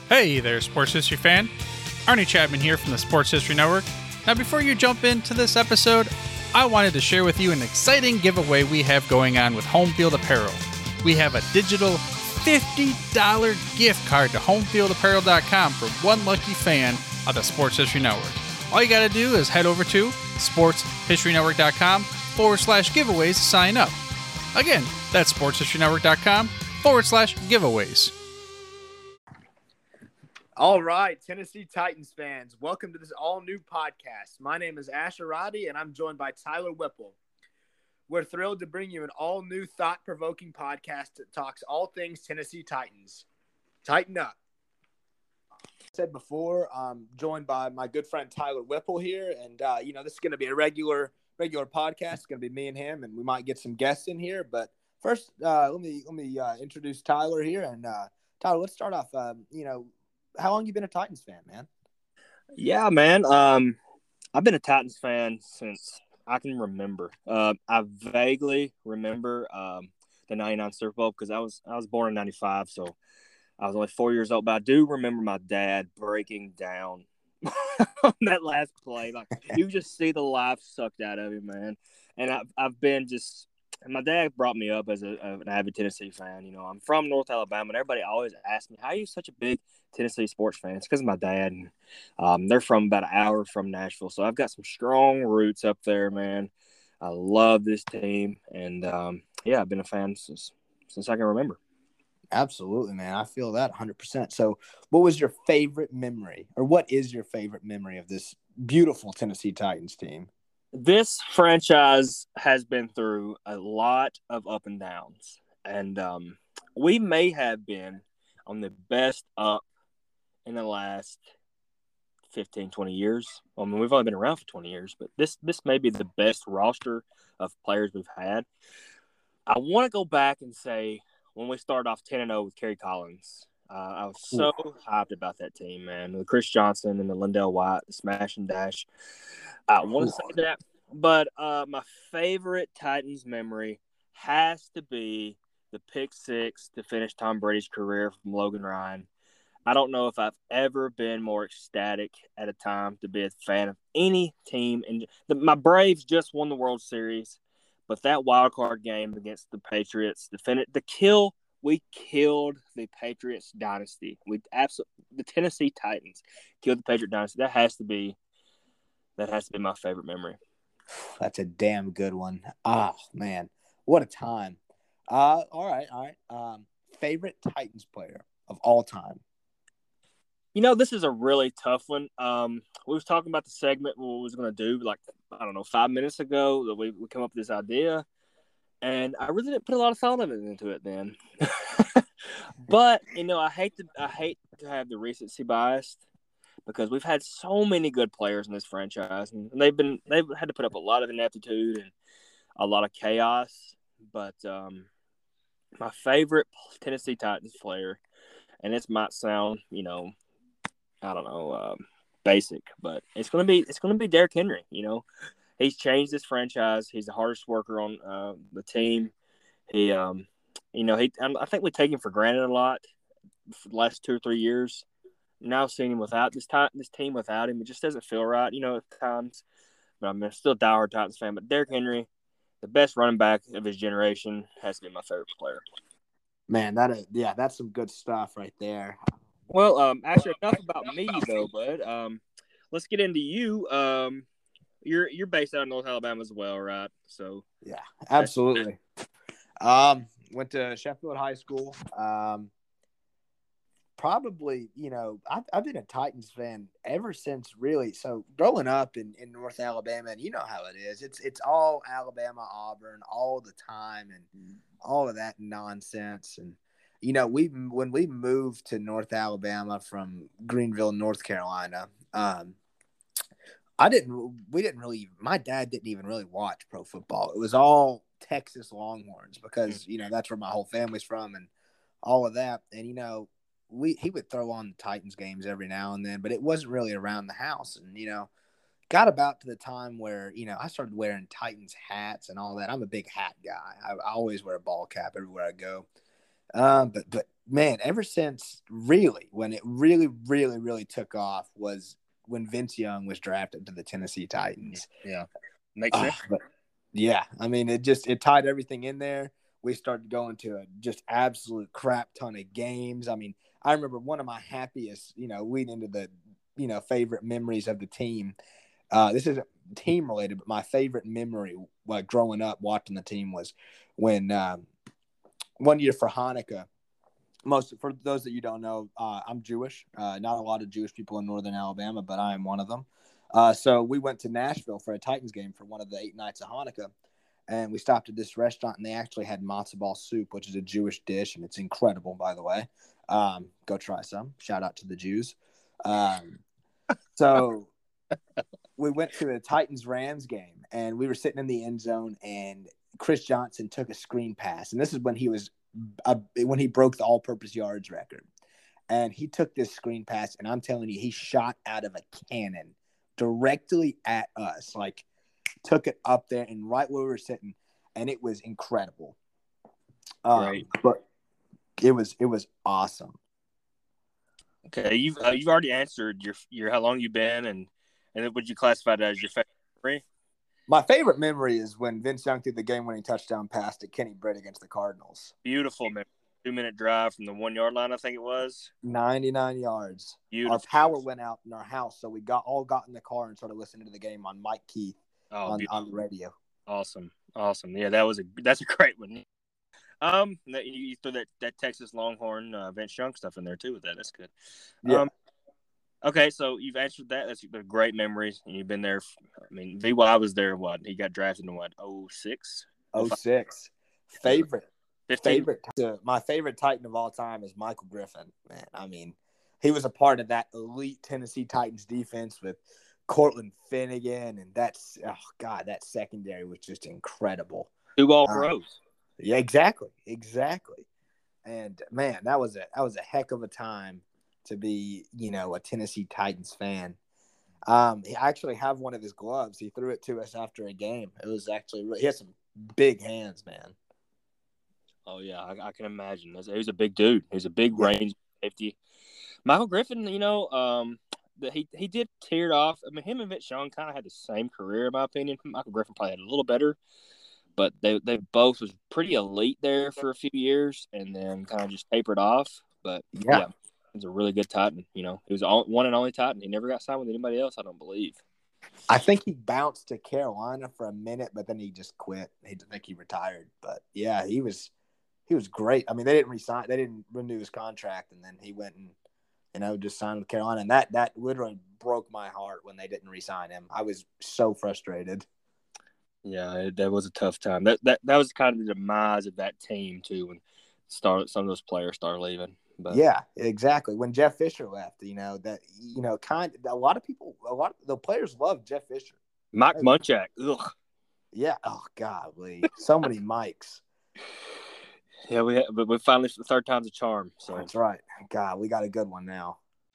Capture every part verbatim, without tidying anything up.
Hey there, Sports History fan. Arnie Chapman here from the Sports History Network. Now, before you jump into this episode, I wanted to share with you an exciting giveaway we have going on with Home Field Apparel. We have a digital fifty dollars gift card to home field apparel dot com for one lucky fan of the Sports History Network. All you got to do is head over to sports history network dot com forward slash giveaways to sign up. Again, that's sports history network dot com forward slash giveaways. All right, Tennessee Titans fans, welcome to this all-new podcast. My name is Asher Roddy, and I'm joined by Tyler Whipple. We're thrilled to bring you an all-new, thought-provoking podcast that talks all things Tennessee Titans. Tighten up. I said before, I'm joined by my good friend Tyler Whipple here, and, uh, you know, this is going to be a regular regular podcast. It's going to be me and him, and we might get some guests in here. But first, uh, let me let me uh, introduce Tyler here. And, uh, Tyler, let's start off, um, you know, how long you been a Titans fan, man? Yeah, man. Um, I've been a Titans fan since I can remember. Uh, I vaguely remember um, the ninety-nine Super Bowl because I was I was born in ninety-five, so I was only four years old. But I do remember my dad breaking down on that last play. Like you just see the life sucked out of him, man. And I've I've been just. And my dad brought me up as a, an avid Tennessee fan. You know, I'm from North Alabama, and everybody always asks me, how are you such a big Tennessee sports fan? It's because of my dad. And um, they're from about an hour from Nashville. So I've got some strong roots up there, man. I love this team. And, um, yeah, I've been a fan since since I can remember. Absolutely, man. I feel that one hundred percent. So what was your favorite memory, or what is your favorite memory of this beautiful Tennessee Titans team? This franchise has been through a lot of up and downs, and um, we may have been on the best up in the last fifteen, twenty years. I mean, we've only been around for twenty years, but this this may be the best roster of players we've had. I want to go back and say when we started off ten and oh with Kerry Collins, uh, I was so Ooh. hyped about that team, man. The Chris Johnson and the Lindell White, the smash and dash. I want to say that, but uh, my favorite Titans memory has to be the pick six to finish Tom Brady's career from Logan Ryan. I don't know if I've ever been more ecstatic at a time to be a fan of any team. And the, my Braves just won the World Series, but that wild card game against the Patriots, the, fin- the kill, we killed the Patriots dynasty. We absolutely the Tennessee Titans killed the Patriot dynasty. That has to be. That has to be my favorite memory. That's a damn good one. Oh, man. What a time. Uh, all right, all right. Um, favorite Titans player of all time? You know, this is a really tough one. Um, we was talking about the segment what we was going to do, like, I don't know, five minutes ago that we, we come up with this idea. And I really didn't put a lot of thought of it into it then. But, you know, I hate to I hate to have the recency bias, because we've had so many good players in this franchise, and they've been they've had to put up a lot of ineptitude and a lot of chaos. But um, my favorite Tennessee Titans player, and this might sound, you know, I don't know, um, basic, but it's gonna be it's gonna be Derrick Henry. You know, he's changed this franchise. He's the hardest worker on uh, the team. He, um, you know, he I think we take him for granted a lot for the last two or three years. Now seeing him without this time, this team without him, it just doesn't feel right, you know, at times. But I'm still a diehard Titans fan. But Derrick Henry, the best running back of his generation, has to be my favorite player. Man, that is, yeah, that's some good stuff right there. Well, um, actually, enough about me though, bud. Um, let's get into you. Um, you're you're based out of North Alabama as well, right? So yeah, absolutely. Um, went to Sheffield High School. Um. Probably, you know, I've, I've been a Titans fan ever since really. So growing up in, in North Alabama, and you know how it is. It's it's all Alabama, Auburn, all the time, and all of that nonsense. And you know, we when we moved to North Alabama from Greenville, North Carolina, um, I didn't. We didn't really. My dad didn't even really watch pro football. It was all Texas Longhorns because you know that's where my whole family's from, and all of that. And you know. We he would throw on the Titans games every now and then, but it wasn't really around the house. And, you know, got about to the time where, you know, I started wearing Titans hats and all that. I'm a big hat guy. I, I always wear a ball cap everywhere I go. Um, but but man, ever since really when it really really really took off was when Vince Young was drafted to the Tennessee Titans. Yeah, makes Uh, sense. but yeah, I mean it just it tied everything in there. We started going to a just absolute crap ton of games. I mean, I remember one of my happiest, you know, leading into the you know favorite memories of the team. Uh, this isn't team related, but my favorite memory, like growing up watching the team, was when um, one year for Hanukkah. Most for those that you don't know, uh, I'm Jewish. Uh, not a lot of Jewish people in Northern Alabama, but I am one of them. Uh, so we went to Nashville for a Titans game for one of the eight nights of Hanukkah, and we stopped at this restaurant, and they actually had matzo ball soup, which is a Jewish dish, and it's incredible, by the way. Um, go try some. Shout out to the Jews. Um, so we went to a Titans Rams game, and we were sitting in the end zone, and Chris Johnson took a screen pass, and this is when he was uh, when he broke the all-purpose yards record, and he took this screen pass, and I'm telling you, he shot out of a cannon directly at us, like took it up there and right where we were sitting, and it was incredible. Um, Great. But it was it was awesome. Okay, you've uh, you've already answered your your how long you've been and and then would you classify that as your favorite memory? My favorite memory is when Vince Young threw the game-winning touchdown pass to Kenny Britt against the Cardinals. Beautiful memory. Two-minute drive from the one-yard line, I think it was. ninety-nine yards. Beautiful. Our power went out in our house, so we got all got in the car and started listening to the game on Mike Keith oh, on, on the radio. Awesome, awesome. Yeah, that was a that's a great one. Um, you threw that, that Texas Longhorn uh, Vince Young stuff in there too with that. That's good. Yeah. Um, okay, so you've answered that. That's great memories. You've been there. I mean, V Y was there. What he got drafted in what? oh six oh six Favorite. fifteen Favorite. My favorite Titan of all time is Michael Griffin. Man, I mean, he was a part of that elite Tennessee Titans defense with Cortland Finnegan, and that's oh god, that secondary was just incredible. Two all Um, pros. Yeah, exactly, exactly. And man, that was a that was a heck of a time to be, you know, a Tennessee Titans fan. Um, I actually have one of his gloves. He threw it to us after a game. It was actually he had some big hands, man. Oh yeah, I, I can imagine. He was a big dude. He was a big Yeah. range safety. Michael Griffin, you know, um, the, he he did teared off. I mean, him and Vince Young kind of had the same career, in my opinion. Michael Griffin probably had a little better, but they they both was pretty elite there for a few years, and then kind of just tapered off. But Yeah. yeah, he was a really good Titan. You know, he was all, one and only Titan. He never got signed with anybody else, I don't believe. I think he bounced to Carolina for a minute, but then he just quit. He I think he retired. But yeah, he was he was great. I mean, they didn't resign, they didn't renew his contract, and then he went and you know just signed with Carolina, and that that literally broke my heart when they didn't resign him. I was so frustrated. Yeah, it, that was a tough time. That that that was kind of the demise of that team too, when start some of those players started leaving. But Yeah, exactly. When Jeff Fisher left, you know that you know kind a lot of people, a lot of the players love Jeff Fisher. Mike Munchak, ugh. Yeah. Oh golly, so many mics. Yeah, we had, but we finally the third time's a charm. So That's right. God, we got a good one now.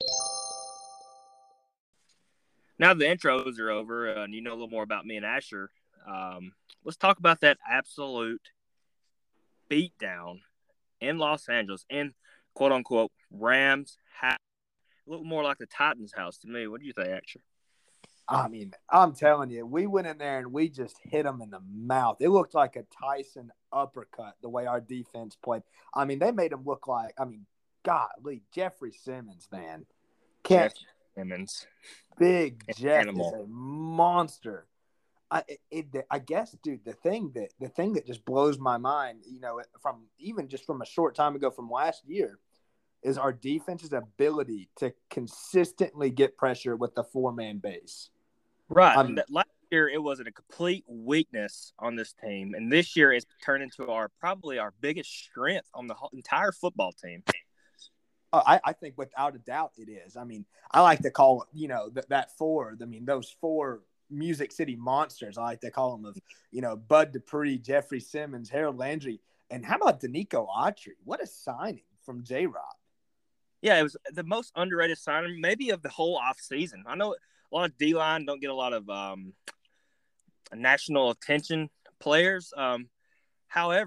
now the intros are over, and you know a little more about me and Asher. Um, let's talk about that absolute beatdown in Los Angeles in quote unquote Rams house. A little more like the Titans house to me. What do you think, Asher? I mean, I'm telling you, we went in there and we just hit them in the mouth. It looked like a Tyson uppercut the way our defense played. I mean, they made him look like, I mean, golly, Jeffrey Simmons, man. Can't, Jeff Simmons. Big An Jeff animal. is a monster. I it, I guess, dude, the thing that the thing that just blows my mind, you know, from even just from a short time ago from last year, is our defense's ability to consistently get pressure with the four-man base. Right. I'm- That- last year it was a complete weakness on this team, and this year it's turned into our probably our biggest strength on the whole, entire football team. Uh, I, I think without a doubt it is. I mean, I like to call it, you know, th- that four, I mean, those four Music City monsters, I like to call them, of, you know, Bud Dupree, Jeffrey Simmons, Harold Landry, and how about Danico Autry? What a signing from J-Rob. Yeah, it was the most underrated signing maybe of the whole offseason. I know a lot of D-line don't get a lot of um, national attention players. Um, however,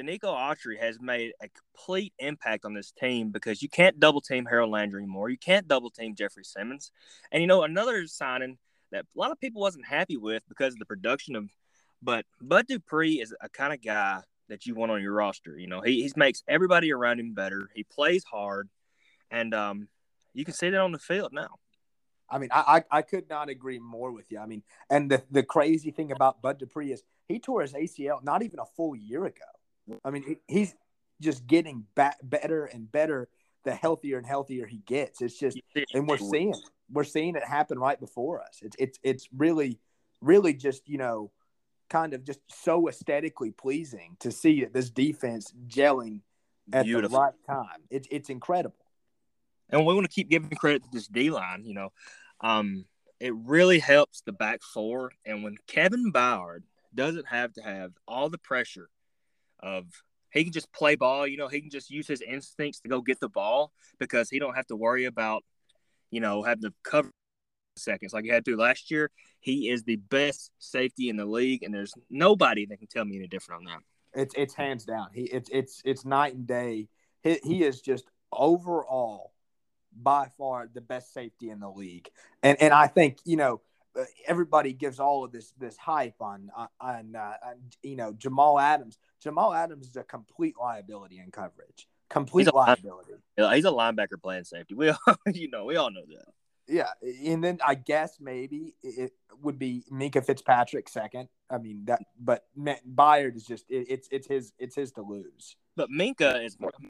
Danico Autry has made a complete impact on this team because you can't double team Harold Landry anymore. You can't double team Jeffrey Simmons. And, you know, another signing that a lot of people wasn't happy with because of the production of – but Bud Dupree is a kind of guy that you want on your roster. You know, he, he makes everybody around him better. He plays hard. And um, you can see that on the field now. I mean, I, I I could not agree more with you. I mean, and the, the crazy thing about Bud Dupree is he tore his A C L not even a full year ago. I mean, he, he's just getting back better and better the healthier and healthier he gets. It's just, and we're seeing it. We're seeing it happen right before us. It's it's it's really, really just, you know, kind of just so aesthetically pleasing to see this defense gelling at Beautiful. the right time. It's it's incredible. And we want to keep giving credit to this D-line, you know. Um, it really helps the back four. And when Kevin Ballard doesn't have to have all the pressure of he can just play ball, you know, he can just use his instincts to go get the ball because he don't have to worry about, you know, having to cover seconds like he had to last year. He is the best safety in the league, and there's nobody that can tell me any different on that. It's it's hands down. He it's it's it's night and day. He he is just overall by far the best safety in the league. And and I think, you know, everybody gives all of this this hype on on, uh, on you know, Jamal Adams. Jamal Adams is a complete liability in coverage. Complete he's liability. A, he's a linebacker playing safety. We all, you know, we all know that. Yeah, and then I guess maybe it would be Minkah Fitzpatrick second. I mean that, but Byard is just it, it's it's his it's his to lose. But Minkah is more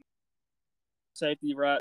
safety, right?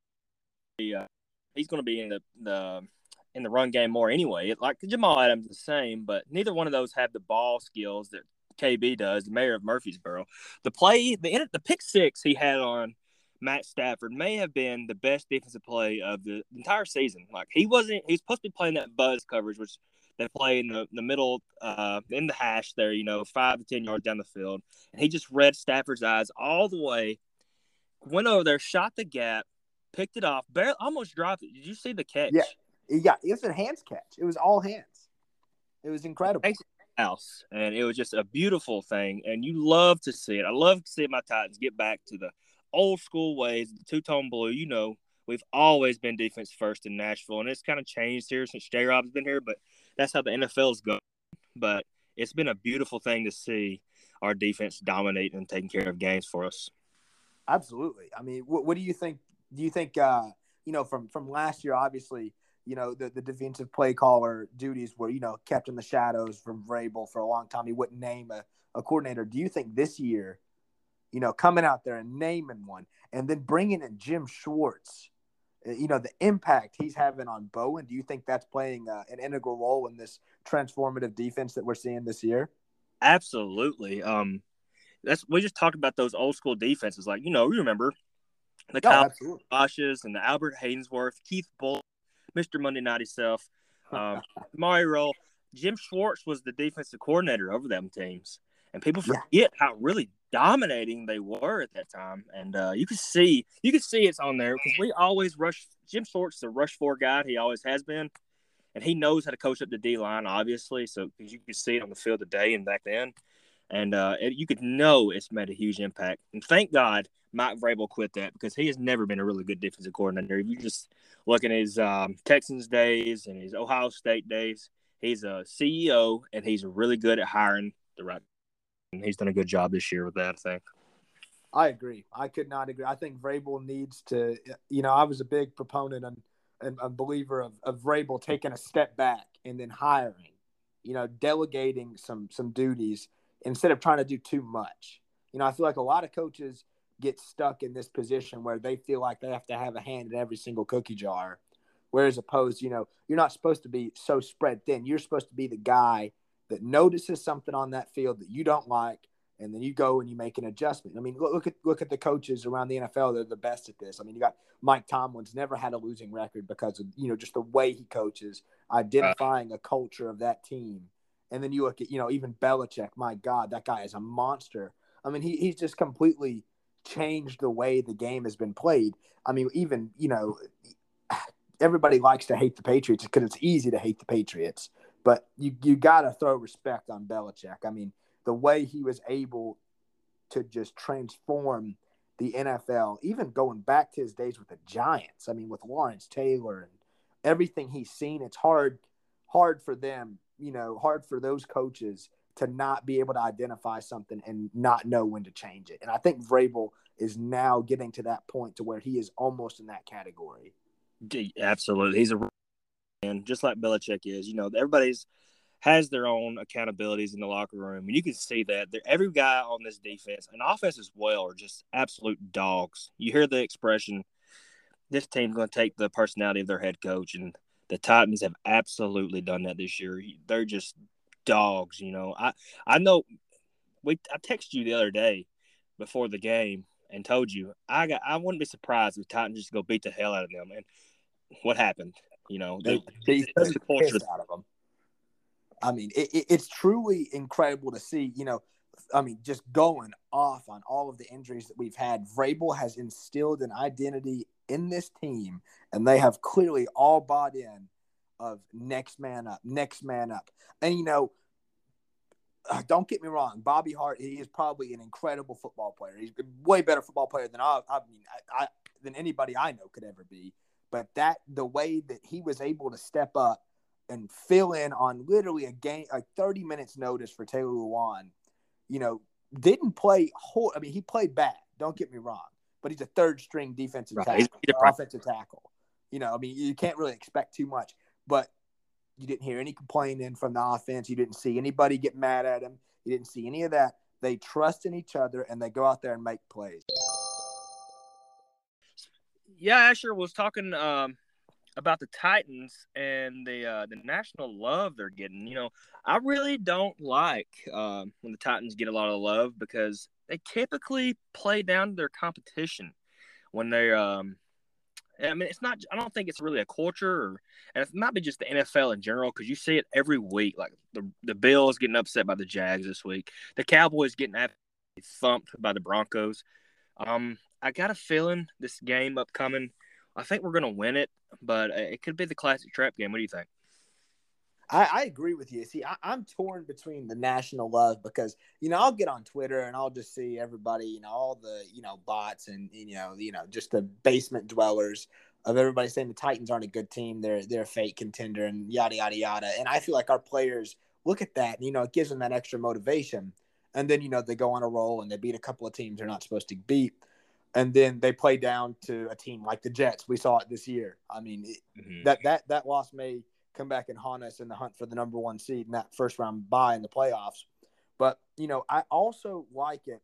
He, uh, he's going to be in the, the in the run game more anyway. Like Jamal Adams, the same, but neither one of those have the ball skills that K B does, the mayor of Murfreesboro. The play, the the pick six he had on Matt Stafford may have been the best defensive play of the entire season. Like he wasn't, he's supposed to be playing that buzz coverage, which they play in the, the middle, uh, in the hash there, you know, five to ten yards down the field, and he just read Stafford's eyes all the way, went over there, shot the gap, picked it off, barely, almost dropped it. Did you see the catch? Yeah, yeah, it was a hands catch. It was all hands. It was incredible. House, and it was just a beautiful thing, and you love to see it. I love to see my Titans get back to the old school ways, the two-tone blue. You know, we've always been defense first in Nashville, and it's kind of changed here since J-Rob's been here, but that's how the N F L's going. But it's been a beautiful thing to see our defense dominate and taking care of games for us. Absolutely. I mean, what, what do you think? Do you think, uh, you know, from, from last year, obviously, you know, the, the defensive play caller duties were, you know, kept in the shadows from Vrabel for a long time. He wouldn't name a, a coordinator. Do you think this year, you know, coming out there and naming one and then bringing in Jim Schwartz, you know, the impact he's having on Bowen, do you think that's playing uh, an integral role in this transformative defense that we're seeing this year? Absolutely. Um, that's we just talked about those old school defenses. Like, you know, you remember the oh, Kyle Bosches and the Albert Haynesworth, Keith Bull, Mister Monday Night himself, um, Mari Roll. Jim Schwartz was the defensive coordinator over them teams. And people forget yeah. how really dominating they were at that time. And uh, you can see you can see it's on there because we always rush. Jim Schwartz is a rush four guy. He always has been. And he knows how to coach up the D-line, obviously. So because you can see it on the field today and back then. And uh, it, you could know it's made a huge impact. And thank God Mike Vrabel quit that because he has never been a really good defensive coordinator. If you just look at his um, Texans days and his Ohio State days, he's a C E O, and he's really good at hiring the right. And he's done a good job this year with that, I think. I agree. I could not agree. I think Vrabel needs to, you know, I was a big proponent and, and a believer of, of Vrabel taking a step back and then hiring, you know, delegating some some duties instead of trying to do too much. You know, I feel like a lot of coaches get stuck in this position where they feel like they have to have a hand in every single cookie jar, whereas opposed, you know, you're not supposed to be so spread thin. You're supposed to be the guy that notices something on that field that you don't like, and then you go and you make an adjustment. I mean, look, look at look at the coaches around the N F L. They're the best at this. I mean, you got Mike Tomlin's never had a losing record because of, you know, just the way he coaches, identifying a culture of that team. And then you look at, you know, even Belichick. My God, that guy is a monster. I mean, he he's just completely changed the way the game has been played. I mean, even, you know, everybody likes to hate the Patriots because it's easy to hate the Patriots. But you you got to throw respect on Belichick. I mean, the way he was able to just transform the N F L, even going back to his days with the Giants. I mean, with Lawrence Taylor and everything he's seen, it's hard, hard for them, you know, hard for those coaches to not be able to identify something and not know when to change it. And I think Vrabel is now getting to that point to where he is almost in that category. Absolutely. He's a man, just like Belichick is. You know, everybody's has their own accountabilities in the locker room. And you can see that. They're, every guy on this defense and offense as well are just absolute dogs. You hear the expression, this team's going to take the personality of their head coach, and the Titans have absolutely done that this year. They're just dogs, you know. I, I know we I texted you the other day before the game and told you I got I wouldn't be surprised if the Titans just go beat the hell out of them. And what happened? You know, They, the, they the culture out of them. I mean, it, it, it's truly incredible to see, you know, I mean, just going off on all of the injuries that we've had. Vrabel has instilled an identity in this team, and they have clearly all bought in of next man up, next man up. And, you know, uh, don't get me wrong, Bobby Hart, he is probably an incredible football player. He's a way better football player than I, I mean, I, I, than anybody I know could ever be. But that the way that he was able to step up and fill in on literally a game, like thirty minutes notice for Taylor Lewan, you know, didn't play whole. I mean, he played bad. Don't get me wrong, but he's a third string defensive Right. tackle, He's or offensive tackle. You know, I mean, you can't really expect too much, but you didn't hear any complaining from the offense. You didn't see anybody get mad at him. You didn't see any of that. They trust in each other and they go out there and make plays. Yeah, Asher was talking um, about the Titans and the uh, the national love they're getting. You know, I really don't like um, when the Titans get a lot of love because they typically play down to their competition when they're. Um, I mean, it's not. I don't think it's really a culture, or, and it might be just the N F L in general because you see it every week. Like the the Bills getting upset by the Jags this week, the Cowboys getting absolutely thumped by the Broncos. Um, I got a feeling this game upcoming, I think we're going to win it, but it could be the classic trap game. What do you think? I, I agree with you. See, I, I'm torn between the national love because, you know, I'll get on Twitter and I'll just see everybody, you know, all the, you know, bots and, you know, you know, just the basement dwellers of everybody saying the Titans aren't a good team. They're, they're a fake contender and yada, yada, yada. And I feel like our players look at that and, you know, it gives them that extra motivation. And then, you know, they go on a roll and they beat a couple of teams they're not supposed to beat. And then they play down to a team like the Jets. We saw it this year. I mean, it, mm-hmm. that, that, that loss may come back and haunt us in the hunt for the number one seed in that first round bye in the playoffs. But, you know, I also like it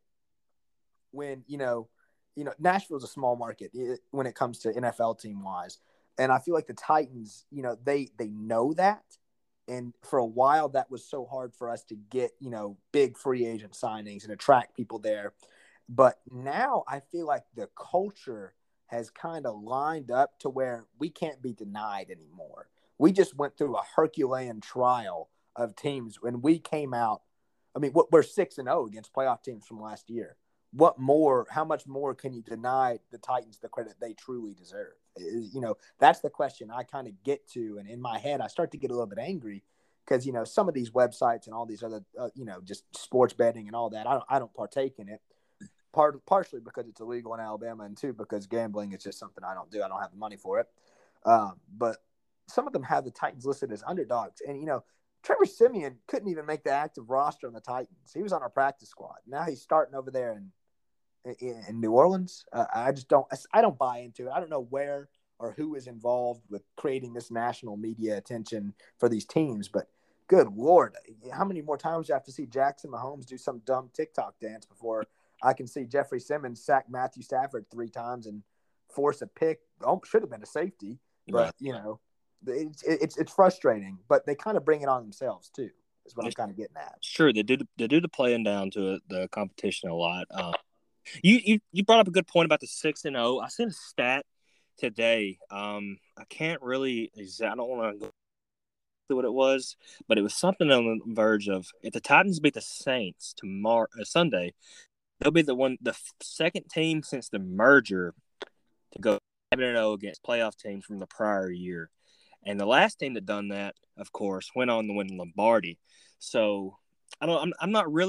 when, you know, you know, Nashville's a small market when it comes to N F L team wise. And I feel like the Titans, you know, they, they know that. And for a while that was so hard for us to get, you know, big free agent signings and attract people there. But now I feel like the culture has kind of lined up to where we can't be denied anymore. We just went through a Herculean trial of teams when we came out. I mean, we're six and zero against playoff teams from last year. What more? How much more can you deny the Titans the credit they truly deserve? You know, that's the question I kind of get to, and in my head, I start to get a little bit angry because you know some of these websites and all these other, uh, you know, just sports betting and all that. I don't, I don't partake in it. Part partially because it's illegal in Alabama, and two because gambling is just something I don't do. I don't have the money for it. Um, but some of them have the Titans listed as underdogs. And, you know, Trevor Siemian couldn't even make the active roster on the Titans. He was on our practice squad. Now he's starting over there in in, in New Orleans. Uh, I just don't – I don't buy into it. I don't know where or who is involved with creating this national media attention for these teams. But, good Lord, how many more times do you have to see Jackson Mahomes do some dumb TikTok dance before I can see Jeffrey Simmons sack Matthew Stafford three times and force a pick? Oh, should have been a safety. But, right. you know – It's, it's it's frustrating, but they kind of bring it on themselves too. Is what I'm kind of getting at. Sure, they do. They do the playing down to the competition a lot. Um, you you you brought up a good point about the six and zero. I seen a stat today. Um, I can't really. I don't want to go through what it was, but it was something on the verge of if the Titans beat the Saints tomorrow, uh, Sunday, they'll be the one, the second team since the merger to go seven and zero against playoff teams from the prior year. And the last team that done that, of course, went on to win Lombardi. So I don't. I'm, I'm not really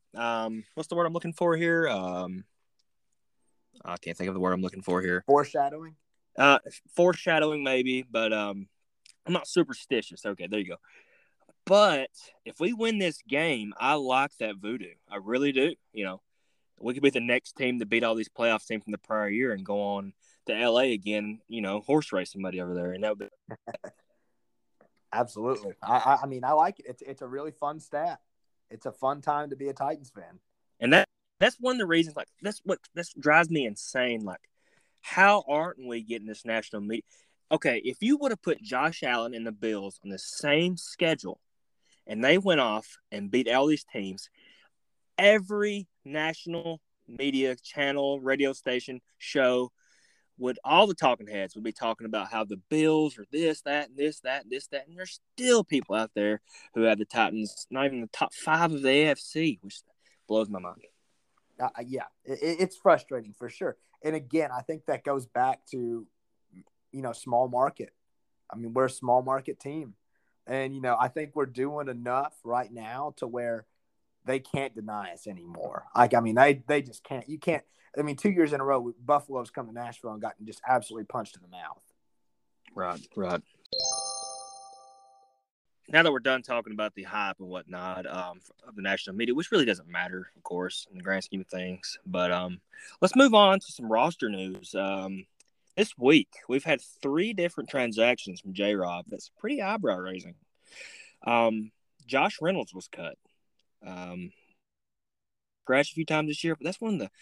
um, what's the word I'm looking for here? Um, I can't think of the word I'm looking for here. Foreshadowing. Uh, foreshadowing maybe, but um, I'm not superstitious. Okay, there you go. But if we win this game, I like that voodoo. I really do. You know, we could be the next team to beat all these playoff teams from the prior year and go on to L A again. You know, horse race somebody over there, and that would be. Absolutely. I, I I mean, I like it. It's it's a really fun stat. It's a fun time to be a Titans fan. And that that's one of the reasons. Like that's what this drives me insane. Like, how aren't we getting this national media? Okay, if you would have put Josh Allen and the Bills on the same schedule, and they went off and beat all these teams, every national media channel, radio station, show would all the talking heads would be talking about how the Bills are this, that, and this, that, and this, that, and there's still people out there who have the Titans not even the top five of the A F C, which blows my mind. Uh, yeah, it, it's frustrating for sure. And again, I think that goes back to, you know, small market. I mean, we're a small market team, and you know, I think we're doing enough right now to where they can't deny us anymore. Like, I mean, they they just can't. You can't. I mean, two years in a row, Buffalo's come to Nashville and gotten just absolutely punched in the mouth. Right, right. Now that we're done talking about the hype and whatnot um, of the national media, which really doesn't matter, of course, in the grand scheme of things, but um, let's move on to some roster news. Um, this week, we've had three different transactions from J-Rob that's pretty eyebrow-raising. Um, Josh Reynolds was cut. Um, scratched a few times this year, but that's one of the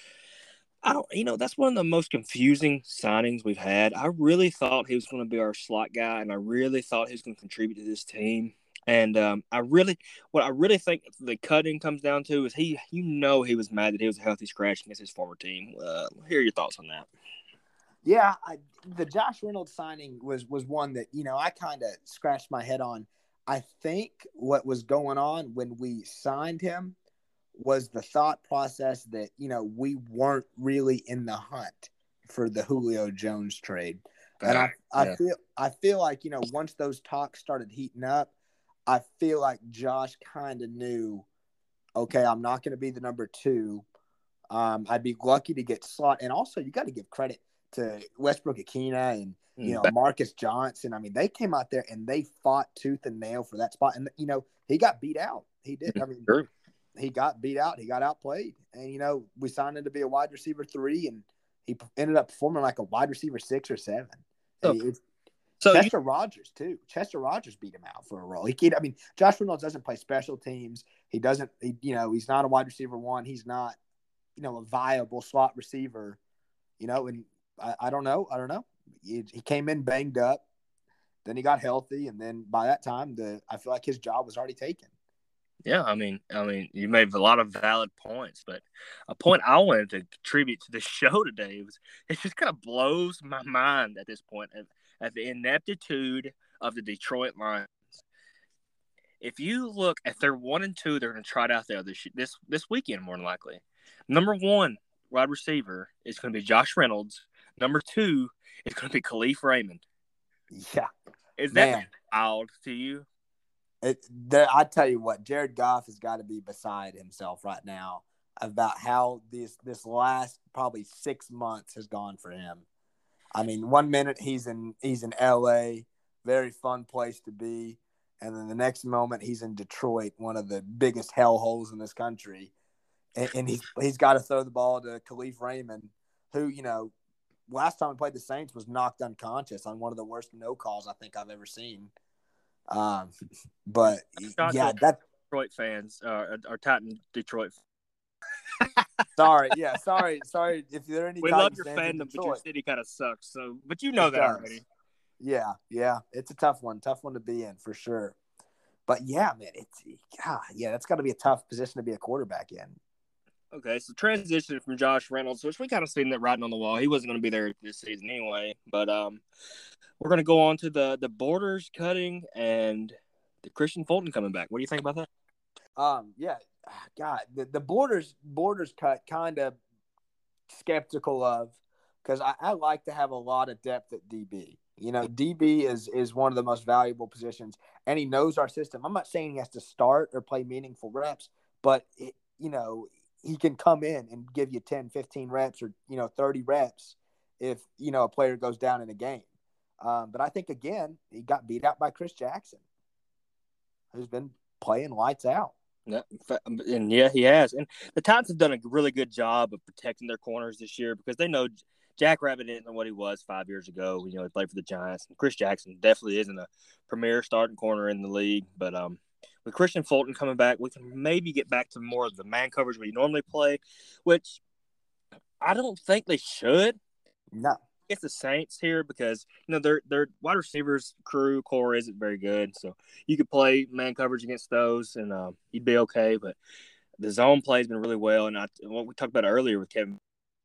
I don't, you know, that's one of the most confusing signings we've had. I really thought he was going to be our slot guy, and I really thought he was going to contribute to this team. And um, I really, what I really think the cutting comes down to is he, you know, he was mad that he was a healthy scratch against his former team. Uh, hear your thoughts on that. Yeah, I, the Josh Reynolds signing was was one that, you know, I kind of scratched my head on. I think what was going on when we signed him was the thought process that, you know, we weren't really in the hunt for the Julio Jones trade. And I, I yeah. feel I feel like, you know, once those talks started heating up, I feel like Josh kind of knew, okay, I'm not going to be the number two. Um, I'd be lucky to get slot. And also, you got to give credit to Westbrook-Ikhine and, you know, Marcus Johnson. I mean, they came out there and they fought tooth and nail for that spot. And, you know, he got beat out. He did. I mean, sure. He got beat out. He got outplayed. And, you know, we signed him to be a wide receiver three, and he ended up performing like a wide receiver six or seven. So, it's, so Chester you, Rogers, too. Chester Rogers beat him out for a role. He can't, I mean, Josh Reynolds doesn't play special teams. He doesn't, he, you know, he's not a wide receiver one. He's not, you know, a viable slot receiver, you know, and I, I don't know. I don't know. He, he came in banged up. Then he got healthy. And then by that time, the I feel like his job was already taken. Yeah, I mean, I mean, you made a lot of valid points, but a point I wanted to contribute to the show today was it just kind of blows my mind at this point at, at the ineptitude of the Detroit Lions. If you look at their one and two, they're going to try it out there this this this weekend more than likely. Number one wide receiver is going to be Josh Reynolds. Number two is going to be Khalif Raymond. Yeah, is that Man. wild to you? It, there, I tell you what, Jared Goff has got to be beside himself right now about how this this last probably six months has gone for him. I mean, one minute he's in he's in L A, very fun place to be, and then the next moment he's in Detroit, one of the biggest hellholes in this country, and, and he's he's got to throw the ball to Khalif Raymond, who, you know, last time we played the Saints was knocked unconscious on one of the worst no calls I think I've ever seen. Um, but yeah, that Detroit fans uh, are Titan Detroit. sorry, yeah, sorry, sorry. If there are any, we Titans love your fans fandom, but your city kind of sucks. So, but you know it that does. already. Yeah, yeah, it's a tough one, tough one to be in for sure. But yeah, man, it's God, yeah, that's got to be a tough position to be a quarterback in. Okay, so transition from Josh Reynolds, which we kind of seen that writing on the wall. He wasn't going to be there this season anyway, but um. We're going to go on to the, the Borders cutting and the Christian Fulton coming back. What do you think about that? Um, yeah, God, the, the Borders Borders cut kind of skeptical of because I, I like to have a lot of depth at D B. You know, D B is is one of the most valuable positions, and he knows our system. I'm not saying he has to start or play meaningful reps, but it, you know, he can come in and give you ten, fifteen reps or, you know, thirty reps if, you know, a player goes down in a game. Um, but I think, again, he got beat out by Chris Jackson, who's been playing lights out. Yeah, and yeah, he has. And the Titans have done a really good job of protecting their corners this year because they know Jack Rabbit isn't what he was five years ago. You know, he played for the Giants. And Chris Jackson definitely isn't a premier starting corner in the league. But um, with Christian Fulton coming back, we can maybe get back to more of the man coverage we normally play, which I don't think they should. No. It's the Saints here because, you know, their their wide receivers crew core isn't very good. So you could play man coverage against those and uh, you'd be okay. But the zone play has been really well. And I, what we talked about earlier with Kevin,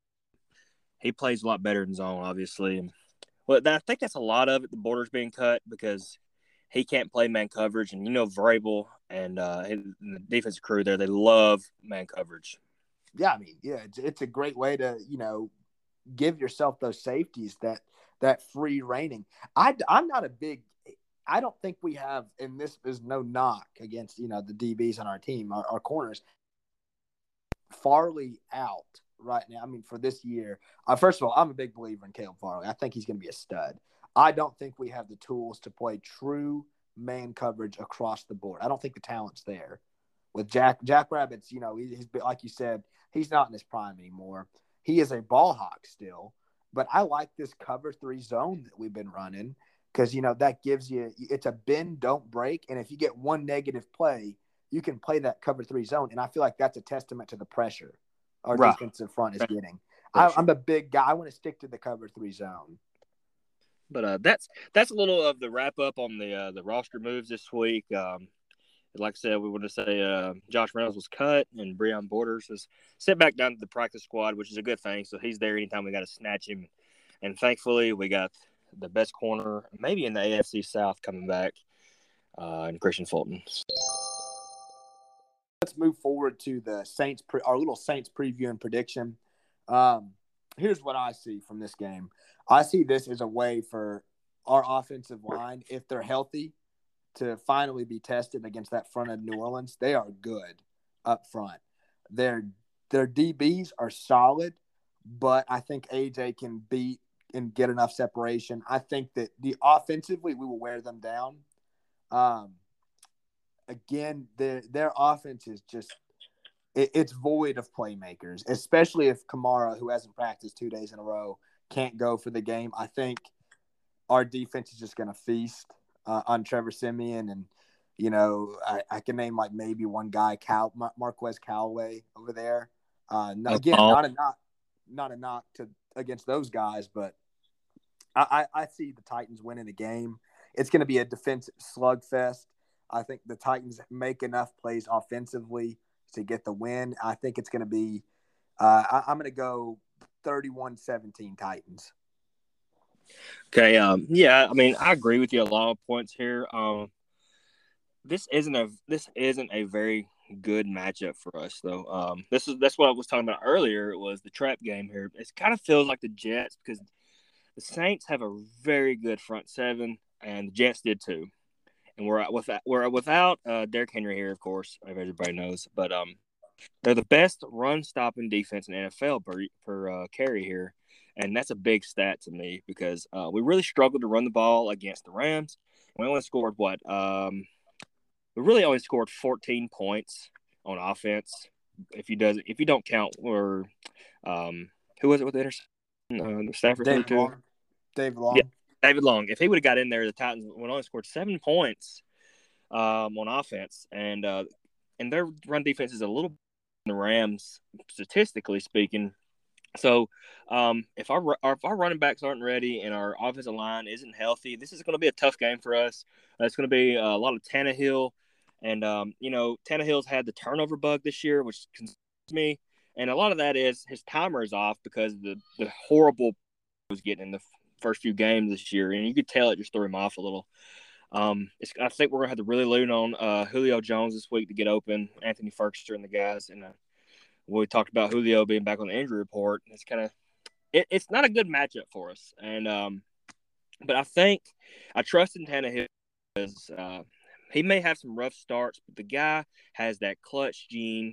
he plays a lot better in zone, obviously. And well, I think that's a lot of it. The border's being cut because he can't play man coverage. And, you know, Vrabel and, uh, and the defensive crew there, they love man coverage. Yeah, I mean, yeah, it's, it's a great way to, you know, give yourself those safeties, that that free reining. I, I'm not a big – I don't think we have – and this is no knock against, you know, the D Bs on our team, our, our corners. Farley out right now. I mean, for this year, uh, first of all, I'm a big believer in Caleb Farley. I think he's going to be a stud. I don't think we have the tools to play true man coverage across the board. I don't think the talent's there. With Jack Jack Rabbit's, you know, he, he's like you said, he's not in his prime anymore. He is a ball hawk still, but I like this cover three zone that we've been running because, you know, that gives you – it's a bend, don't break, and if you get one negative play, you can play that cover three zone, and I feel like that's a testament to the pressure our right. defensive front is getting. I, I'm a big guy. I want to stick to the cover three zone. But uh, that's that's a little of the wrap up on the uh, the roster moves this week. Um, like I said, we want to say uh, Josh Reynolds was cut and Breon Borders was sent back down to the practice squad, which is a good thing. So he's there anytime we got to snatch him. And thankfully, we got the best corner, maybe in the A F C South, coming back, uh, and Christian Fulton. Let's move forward to the Saints, pre- our little Saints preview and prediction. Um, here's what I see from this game. I see this as a way for our offensive line, if they're healthy, to finally be tested against that front of New Orleans. They are good up front. Their their D Bs are solid, but I think A J can beat and get enough separation. I think that the offensively we will wear them down. Um, again, their their offense is just it, it's void of playmakers, especially if Kamara, who hasn't practiced two days in a row, can't go for the game. I think our defense is just going to feast uh, on Trevor Siemian, and you know I, I can name like maybe one guy, Cal Mar- Marquez Callaway over there. Uh, no, again, not a knock, not a knock to against those guys, but I, I, I see the Titans winning the game. It's going to be a defensive slugfest. I think the Titans make enough plays offensively to get the win. I think it's going to be uh, – I'm going to go thirty-one seventeen Titans. Okay, um, yeah, I mean, I agree with you a lot of points here. Um, this isn't a this isn't a very good matchup for us, though. Um, this is that's what I was talking about earlier. It was the trap game here. It kind of feels like the Jets because the Saints have a very good front seven, and the Jets did too. And we're without we're without uh, Derrick Henry here, of course, if everybody knows. But um, they're the best run stopping defense in the N F L per per uh, carry here. And that's a big stat to me because uh, we really struggled to run the ball against the Rams. We only scored what? Um, we really only scored fourteen points on offense. If you does if you don't count or um, who was it with the interception? Uh, Stafford David Long. David Long. Yeah, David Long. If he would have got in there, the Titans would only scored seven points um, on offense, and uh, and their run defense is a little bit the Rams statistically speaking. So, um, if our if our running backs aren't ready and our offensive line isn't healthy, this is going to be a tough game for us. Uh, it's going to be a lot of Tannehill, and um, you know Tannehill's had the turnover bug this year, which concerns me. And a lot of that is his timer is off because of the the horrible he was getting in the first few games this year, and you could tell it just threw him off a little. Um, it's, I think we're going to have to really lean on uh, Julio Jones this week to get open, Anthony Ferguson and the guys, and uh, we talked about Julio being back on the injury report. It's kind of it, it's not a good matchup for us. And um, but I think I trust in Tannehill because uh, he may have some rough starts, but the guy has that clutch gene.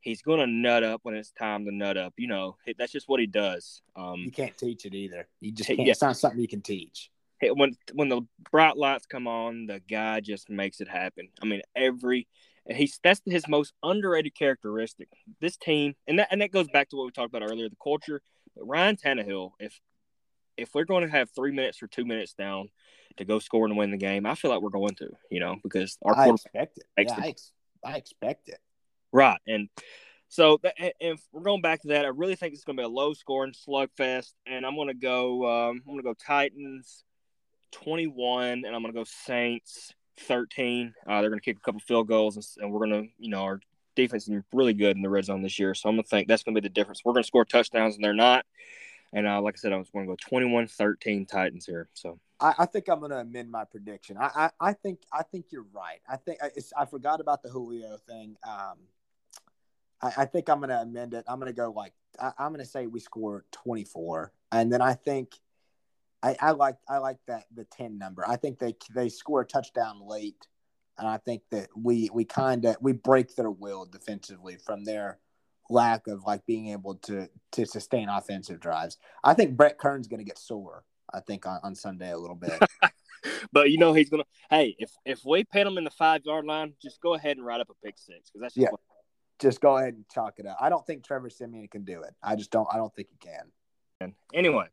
He's going to nut up when it's time to nut up. You know, that's just what he does. Um, you can't teach it either. You just can't. Yeah. It's not something you can teach. When when the bright lights come on, the guy just makes it happen. I mean, every he's that's his most underrated characteristic. This team, and that and that goes back to what we talked about earlier, the culture. But Ryan Tannehill, if if we're going to have three minutes or two minutes down to go score and win the game, I feel like we're going to, you know, because our I expect it. Yeah, the, I, ex- I expect it. Right, and so that, if we're going back to that, I really think it's going to be a low scoring slugfest, and I'm going to go. Um, I'm going to go Titans twenty-one, and I'm going to go Saints thirteen. Uh, they're going to kick a couple field goals, and, and we're going to, you know, our defense is really good in the red zone this year, so I'm going to think that's going to be the difference. We're going to score touchdowns, and they're not. And uh, like I said, I was going to go twenty-one thirteen Titans here. So I, I think I'm going to amend my prediction. I, I, I think I think you're right. I think it's, I forgot about the Julio thing. Um, I, I think I'm going to amend it. I'm going to go like I, I'm going to say we score twenty-four, and then I think I, I like I like that the ten number. I think they they score a touchdown late, and I think that we we kind of we break their will defensively from their lack of like being able to to sustain offensive drives. I think Brett Kern's going to get sore. I think on, on Sunday a little bit. But you know he's going to. Hey, if if we pin him in the five yard line, just go ahead and ride up a pick six because that's just yeah. What... Just go ahead and chalk it up. I don't think Trevor Siemian can do it. I just don't. I don't think he can. Anyway,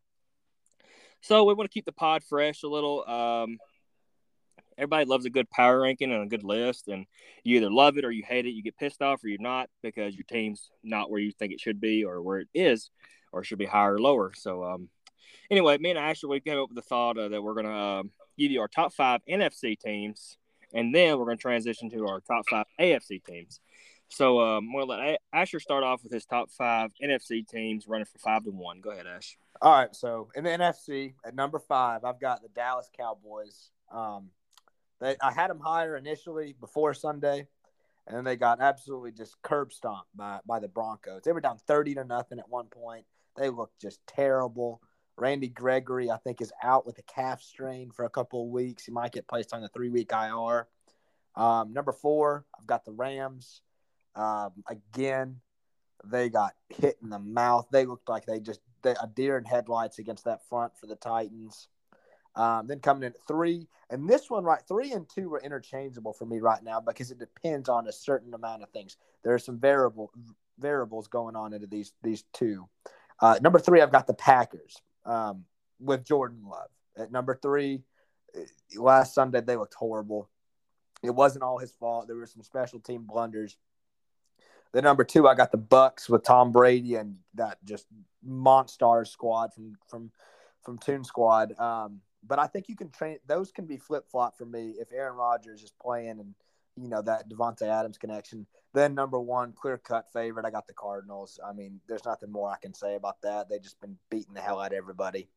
so we want to keep the pod fresh a little. Um, everybody loves a good power ranking and a good list, and you either love it or you hate it. You get pissed off or you're not because your team's not where you think it should be or where it is, or it should be higher or lower. So, um, anyway, me and Asher, we came up with the thought uh, that we're going to uh, give you our top five N F C teams, and then we're going to transition to our top five A F C teams. So, um, we'll let Asher start off with his top five N F C teams running for five to one. Go ahead, Ash. All right. So, in the N F C at number five, I've got the Dallas Cowboys. Um, They, I had them higher initially before Sunday, and then they got absolutely just curb stomped by, by the Broncos. They were down thirty to nothing at one point. They looked just terrible. Randy Gregory, I think, is out with a calf strain for a couple of weeks. He might get placed on the three-week I R. Um, number four, I've got the Rams. Um, again, they got hit in the mouth. They looked like they just they, a deer in headlights against that front for the Titans. Um, then coming in at three, and this one, right, three and two are interchangeable for me right now because it depends on a certain amount of things. There are some variable variables going on into these these two. Uh, number three, I've got the Packers um, with Jordan Love. At number three, last Sunday they looked horrible. It wasn't all his fault. There were some special team blunders. Then number two, I got the Bucks with Tom Brady and that just monster squad from from from Toon Squad. Um, But I think you can train – those can be flip-flop for me if Aaron Rodgers is playing and, you know, that Devontae Adams connection. Then number one, clear-cut favorite, I got the Cardinals. I mean, there's nothing more I can say about that. They've just been beating the hell out of everybody.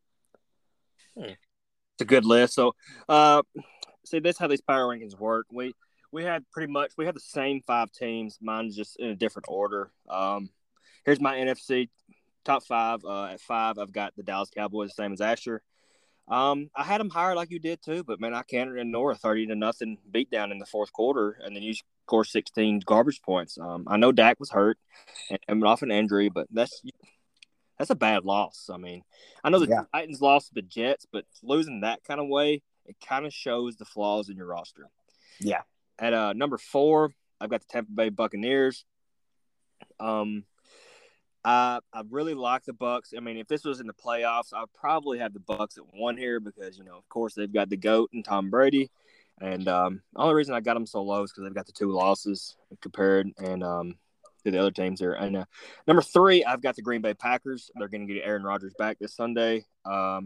Hmm. It's a good list. So, uh, see, that's how these power rankings work. We we had pretty much – we had the same five teams. Mine's just in a different order. Um, here's my N F C top five. Uh, at five, I've got the Dallas Cowboys, the same as Asher. Um, I had them higher like you did too, but man, I can't ignore a thirty to nothing beatdown in the fourth quarter, and then you score sixteen garbage points. Um, I know Dak was hurt and, and off an injury, but that's that's a bad loss. I mean, I know the yeah. Titans lost to the Jets, but losing that kind of way, it kind of shows the flaws in your roster. Yeah. At uh, number four, I've got the Tampa Bay Buccaneers. Um. I I really like the Bucks. I mean, if this was in the playoffs, I'd probably have the Bucks at one here because, you know, of course, they've got the GOAT and Tom Brady. And um, the only reason I got them so low is because they've got the two losses compared and um, to the other teams here. And uh, number three, I've got the Green Bay Packers. They're going to get Aaron Rodgers back this Sunday. Um,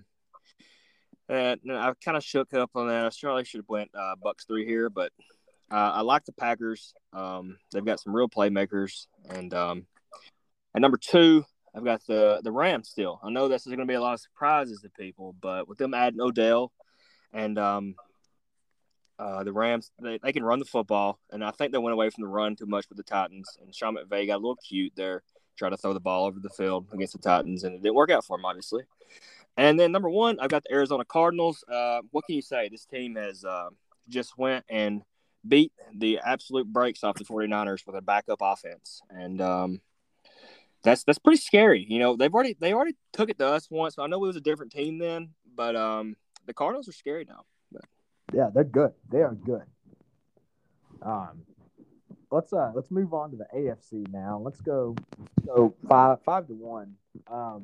and I kind of shook up on that. I surely should have went uh, Bucks three here, but uh, I like the Packers. Um, they've got some real playmakers, and um, At number two, I've got the the Rams still. I know this is going to be a lot of surprises to people, but with them adding Odell and um, uh, the Rams, they, they can run the football, and I think they went away from the run too much with the Titans. And Sean McVay got a little cute there, trying to throw the ball over the field against the Titans, and it didn't work out for him, obviously. And then number one, I've got the Arizona Cardinals. Uh, what can you say? This team has uh, just went and beat the absolute brakes off the 49ers with a backup offense. And um, that's that's pretty scary. You know, they've already they already took it to us once. I know it was a different team then, but um, the Cardinals are scary now. But. Yeah, they're good. They are good. Um, let's uh let's move on to the A F C now. Let's go let's go five five to one. Um,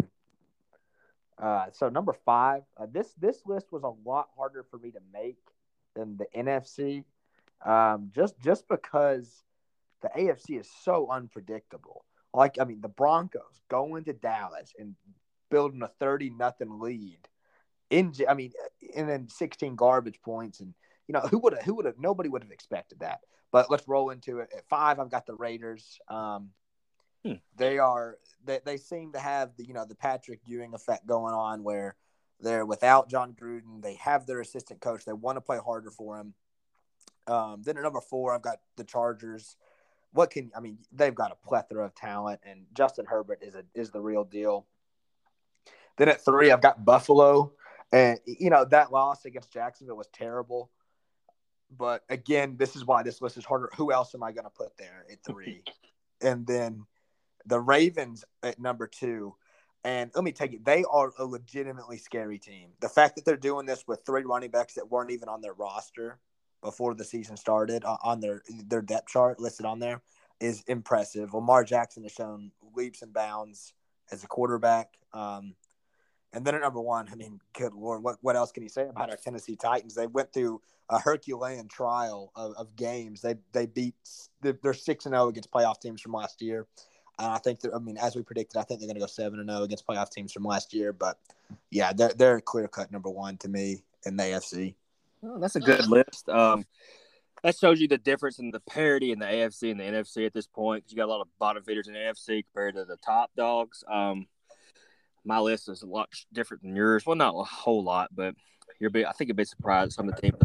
uh, so number five. Uh, this this list was a lot harder for me to make than the N F C. Um, just just because the A F C is so unpredictable. Like, I mean, the Broncos going to Dallas and building a thirty nothing lead in, I mean, and then sixteen garbage points, and you know who would have who would have nobody would have expected that. But let's roll into it. At five, I've got the Raiders. Um, hmm. They are they, they seem to have the you know the Patrick Ewing effect going on, where they're without John Gruden. They have their assistant coach. They want to play harder for him. Um, then at number four, I've got the Chargers. What can I mean? They've got a plethora of talent, and Justin Herbert is a is the real deal. Then at three, I've got Buffalo, and you know that loss against Jacksonville was terrible. But again, this is why this list is harder. Who else am I going to put there at three? And then the Ravens at number two. And let me take it. They are a legitimately scary team. The fact that they're doing this with three running backs that weren't even on their roster before the season started on their their depth chart listed on there is impressive. Lamar Jackson has shown leaps and bounds as a quarterback. Um, and then at number one, I mean, good Lord, what, what else can you say about our Tennessee Titans? They went through a Herculean trial of, of games. They they beat they're six and zero against playoff teams from last year. And I think that I mean, as we predicted, I think they're going to go seven and zero against playoff teams from last year. But yeah, they're they're clear cut number one to me in the A F C. Oh, that's a good list. Um, that shows you the difference in the parity in the A F C and the N F C at this point. Because you got a lot of bottom feeders in the N F C compared to the top dogs. Um, my list is a lot different than yours. Well, not a whole lot, but you're be, I think you'd be surprised at some of the teams.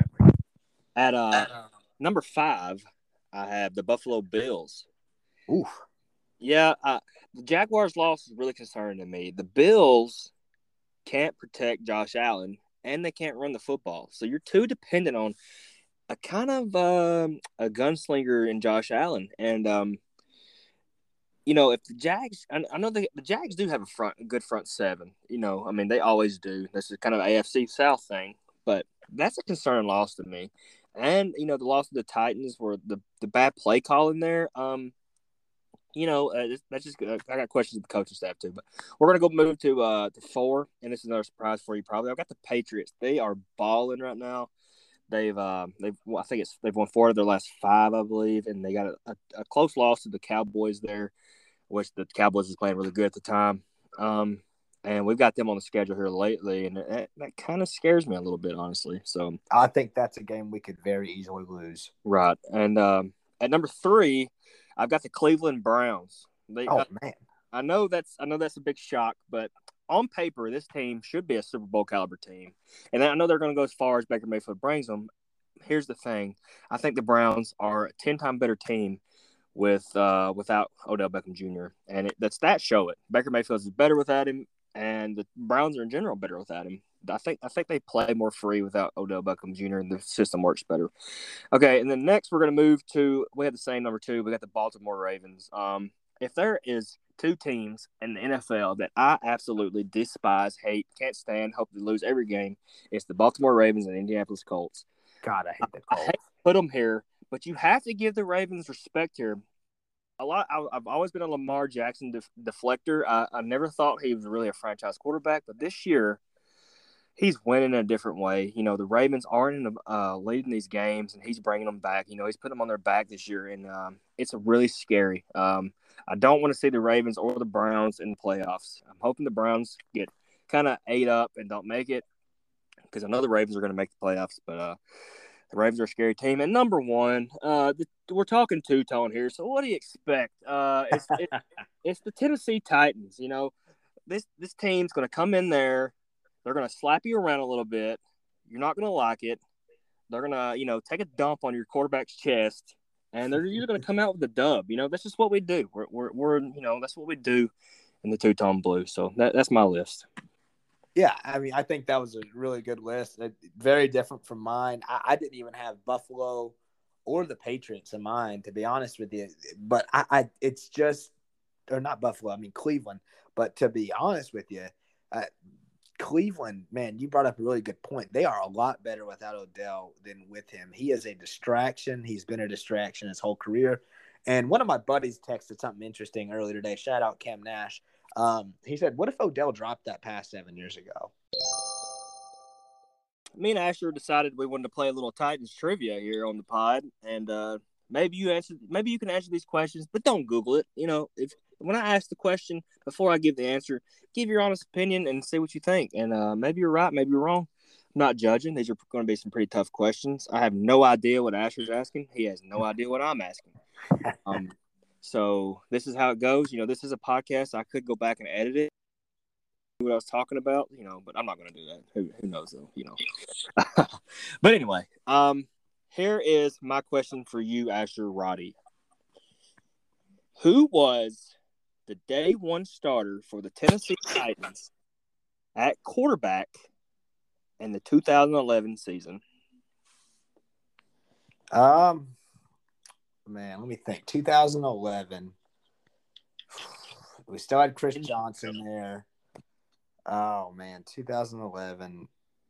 At uh, number five, I have the Buffalo Bills. Oof. Yeah, uh, the Jaguars' loss is really concerning to me. The Bills can't protect Josh Allen, and they can't run the football. So you're too dependent on a kind of um, a gunslinger in Josh Allen. And, um, you know, if the Jags – I know the, the Jags do have a front, a good front seven. You know, I mean, they always do. This is kind of an A F C South thing. But that's a concerning loss to me. And, you know, the loss of the Titans were the, the bad play call in there. Um, you know, uh, that's just uh, I got questions of the coaching staff too. But we're gonna go move to uh to four, and this is another surprise for you probably. I've got the Patriots. They are balling right now. They've uh, they've well, I think it's they've won four of their last five, I believe, and they got a, a, a close loss to the Cowboys there, which the Cowboys is playing really good at the time. Um, and we've got them on the schedule here lately, and that, that kind of scares me a little bit, honestly. So I think that's a game we could very easily lose. Right, and um, at number three, I've got the Cleveland Browns. They, oh uh, man, I know that's I know that's a big shock, but on paper, this team should be a Super Bowl caliber team. And I know they're going to go as far as Baker Mayfield brings them. Here's the thing: I think the Browns are a ten-time better team with uh, without Odell Beckham Junior And it, the stats show it. Baker Mayfield is better without him, and the Browns are in general better without him. I think I think they play more free without Odell Beckham Junior and the system works better. Okay, and then next we're going to move to we have the same number two. We got the Baltimore Ravens. Um, if there is two teams in the N F L that I absolutely despise, hate, can't stand, hope they lose every game, it's the Baltimore Ravens and Indianapolis Colts. God, I hate the I, Colts. I hate to put them here, but you have to give the Ravens respect here. A lot. I, I've always been a Lamar Jackson def, deflector. I, I never thought he was really a franchise quarterback, but this year he's winning in a different way. You know, the Ravens aren't in the, uh, leading these games, and he's bringing them back. You know, he's putting them on their back this year, and um, it's really scary. Um, I don't want to see the Ravens or the Browns in the playoffs. I'm hoping the Browns get kind of ate up and don't make it because I know the Ravens are going to make the playoffs, but uh, the Ravens are a scary team. And number one, uh, the, we're talking two-tone here, so what do you expect? Uh, it's, it, it's the Tennessee Titans. You know, this, this team's going to come in there. They're going to slap you around a little bit. You're not going to like it. They're going to, you know, take a dump on your quarterback's chest, and they're usually going to come out with a dub. You know, that's just what we do. We're, we're, we're you know, that's what we do in the two-tone blue. So that, that's my list. Yeah, I mean, I think that was a really good list. It, very different from mine. I, I didn't even have Buffalo or the Patriots in mind, to be honest with you. But I, I it's just, or not Buffalo, I mean Cleveland. But to be honest with you, uh, Cleveland, man, you brought up a really good point. They are a lot better without Odell than with him. He is a distraction. He's been a distraction his whole career. And one of my buddies texted something interesting earlier today. Shout out Cam Nash. Um, he said, what if Odell dropped that pass seven years ago? Me and Asher decided we wanted to play a little Titans trivia here on the pod, and uh, maybe you answer, maybe you can answer these questions, but don't Google it. You know, if when I ask the question before I give the answer, give your honest opinion and say what you think. And uh, maybe you're right, maybe you're wrong. I'm not judging. These are going to be some pretty tough questions. I have no idea what Asher's asking. He has no idea what I'm asking. Um, so this is how it goes. You know, this is a podcast. I could go back and edit it. What I was talking about, you know, but I'm not going to do that. Who, who knows, though, you know. But anyway, um, here is my question for you, Asher Roddy. Who was the day one starter for the Tennessee Titans at quarterback in the two thousand eleven season? Um, man, let me think. two thousand eleven. We still had Chris Johnson there. Oh, man, two thousand eleven.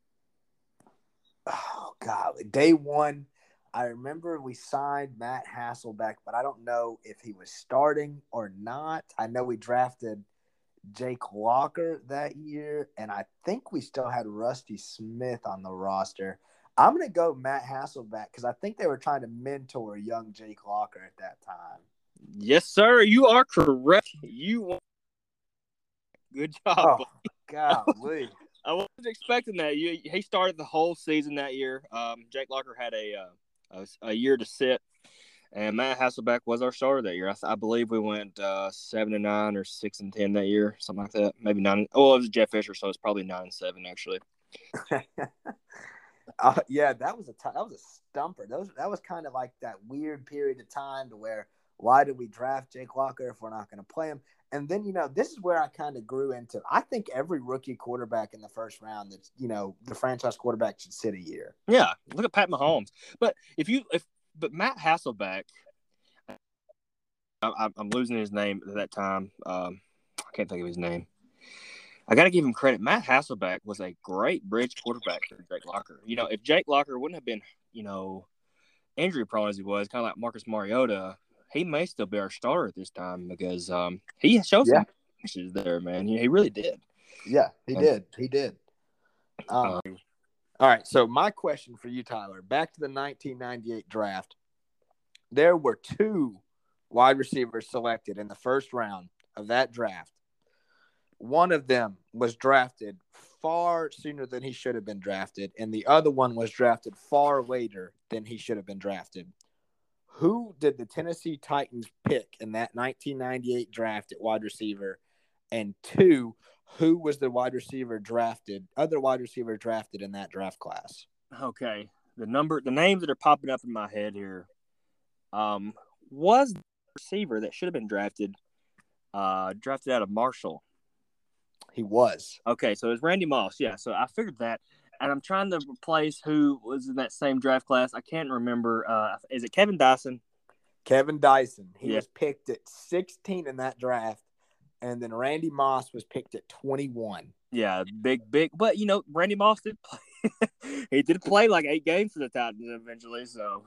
Oh, God. Day one, I remember we signed Matt Hasselbeck, but I don't know if he was starting or not. I know we drafted Jake Locker that year, and I think we still had Rusty Smith on the roster. I'm going to go Matt Hasselbeck because I think they were trying to mentor young Jake Locker at that time. Yes, sir. You are correct. You Good job. Oh, golly. I wasn't expecting that. You, he started the whole season that year. Um, Jake Locker had a, uh, a a year to sit, and Matt Hasselbeck was our starter that year. I, I believe we went uh, seven and nine or six and ten that year, something like that. Maybe nine. Oh, it was Jeff Fisher, so it's probably nine and seven actually. uh, yeah, that was a t- that was a stumper. That was that was kind of like that weird period of time to where why did we draft Jake Locker if we're not going to play him? And then, you know, this is where I kind of grew into, I think every rookie quarterback in the first round that's, you know, the franchise quarterback should sit a year. Yeah. Look at Pat Mahomes. But if you, if, but Matt Hasselbeck, I, I'm losing his name at that time. Um, I can't think of his name. I got to give him credit. Matt Hasselbeck was a great bridge quarterback for Jake Locker. You know, if Jake Locker wouldn't have been, you know, injury prone as he was, kind of like Marcus Mariota, he may still be our starter at this time because um, he showed some flashes there, man. He, he really did. Yeah, he um, did. He did. Um, um, all right, so my question for you, Tyler, back to the nineteen ninety-eight draft. There were two wide receivers selected in the first round of that draft. One of them was drafted far sooner than he should have been drafted, and the other one was drafted far later than he should have been drafted. Who did the Tennessee Titans pick in that nineteen ninety-eight draft at wide receiver? And two, who was the wide receiver drafted, other wide receiver drafted in that draft class? Okay. The number, the names that are popping up in my head here, um, was the receiver that should have been drafted, uh, drafted out of Marshall. He was. Okay, so it was Randy Moss. Yeah, so I figured that. And I'm trying to replace who was in that same draft class. I can't remember. Uh, is it Kevin Dyson? Kevin Dyson. He yeah. was picked at sixteen in that draft, and then Randy Moss was picked at twenty-one. Yeah, big, big. But, you know, Randy Moss did play. He did play like eight games for the Titans eventually, so.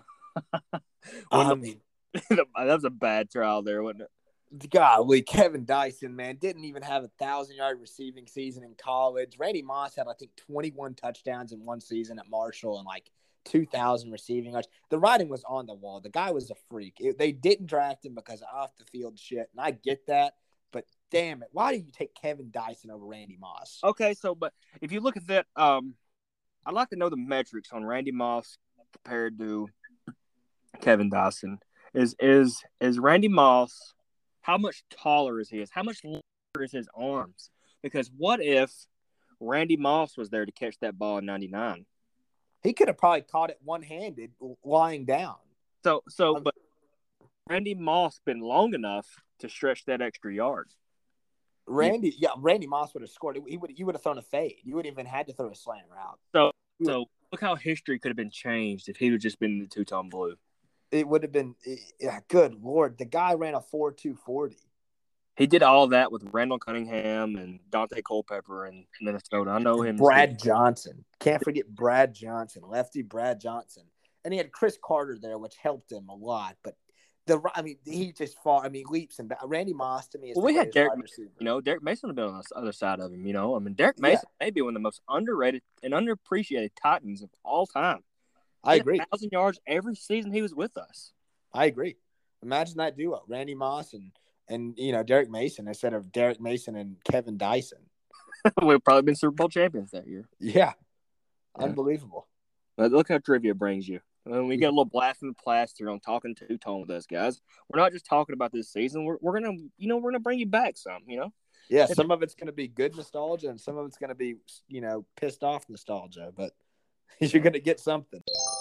I mean, that was a bad trial there, wasn't it? Golly, Kevin Dyson, man, didn't even have a thousand-yard receiving season in college. Randy Moss had, I think, twenty-one touchdowns in one season at Marshall and, like, two thousand receiving yards. The writing was on the wall. The guy was a freak. It, they didn't draft him because of off-the-field shit, and I get that. But, damn it, why do you take Kevin Dyson over Randy Moss? Okay, so, but if you look at that, um, I'd like to know the metrics on Randy Moss compared to Kevin Dyson. Is is is Randy Moss – how much taller is he? How much longer is his arms? Because what if Randy Moss was there to catch that ball in ninety-nine? He could have probably caught it one-handed lying down. So, so, but Randy Moss been long enough to stretch that extra yard. Randy, yeah, yeah Randy Moss would have scored. He would, you would have thrown a fade. You wouldn't even had to throw a slant route. So, so look how history could have been changed if he would just been in the two-tone blue. it would have been yeah, good Lord. The guy ran a four two forty. He did all that with Randall Cunningham and Dante Culpepper in Minnesota. I know him. Brad Johnson. Can't forget Brad Johnson, lefty Brad Johnson. And he had Chris Carter there, which helped him a lot. But the I mean, he just fought. I mean, leaps and bounds. Randy Moss to me is well, the we had Derek, wide receiver. You know, Derek Mason would have been on the other side of him. You know, I mean, Derek Mason yeah. may be one of the most underrated and underappreciated Titans of all time. I agree. one thousand yards every season he was with us. I agree. Imagine that duo, Randy Moss and and you know Derek Mason instead of Derek Mason and Kevin Dyson. We've probably been Super Bowl champions that year. Yeah, yeah. Unbelievable. But look how trivia brings you. When we get a little blast from the plaster on talking two-tone with us, guys. We're not just talking about this season. We're we're gonna you know we're gonna bring you back some. You know. Yeah, some of it's gonna be good nostalgia, and some of it's gonna be you know pissed off nostalgia. But you're gonna get something.